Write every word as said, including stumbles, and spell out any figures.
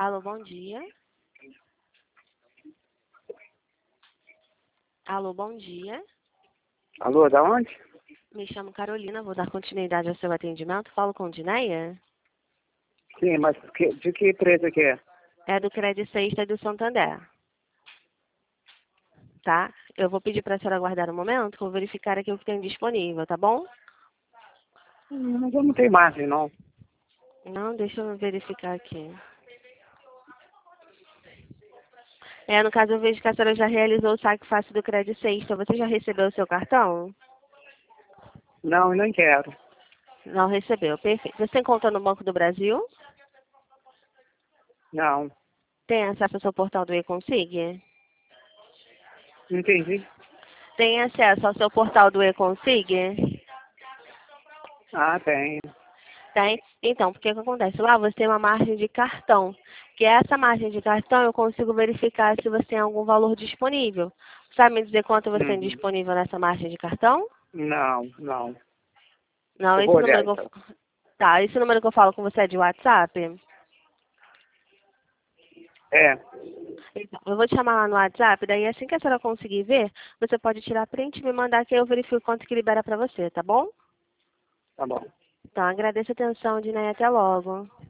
Alô, bom dia. Alô, bom dia. Alô, da onde? Me chamo Carolina, vou dar continuidade ao seu atendimento. Falo com Dineia? Sim, mas que- de que empresa que é? É do Credit Sexta do Santander. Tá? Eu vou pedir para a senhora aguardar um momento, que eu vou verificar aqui o que tem disponível, tá bom? Hum, Mas eu não tenho margem, não. Não, deixa eu verificar aqui. É, no caso, eu vejo que a senhora já realizou o saque fácil do Credit Sexta. Você já recebeu o seu cartão? Não, eu nem quero. Não recebeu, perfeito. Você tem conta no Banco do Brasil? Não, Tem acesso ao seu portal do eConsig? não entendi. Tem acesso ao seu portal do eConsig? Ah, tenho. Tem? Então, porque o que acontece? Lá você tem uma margem de cartão, que essa margem de cartão eu consigo verificar se você tem algum valor disponível. Sabe me dizer quanto você tem Uhum. disponível nessa margem de cartão? Não, não. Não, Eu esse vou olhar, número que eu... então. Tá, esse número que eu falo com você é de WhatsApp? É, Então, eu vou te chamar lá no WhatsApp, daí assim que a senhora conseguir ver, você pode tirar print e me mandar que eu verifico quanto que libera pra você, tá bom? tá bom. Então, agradeço a atenção, Dina, e até logo.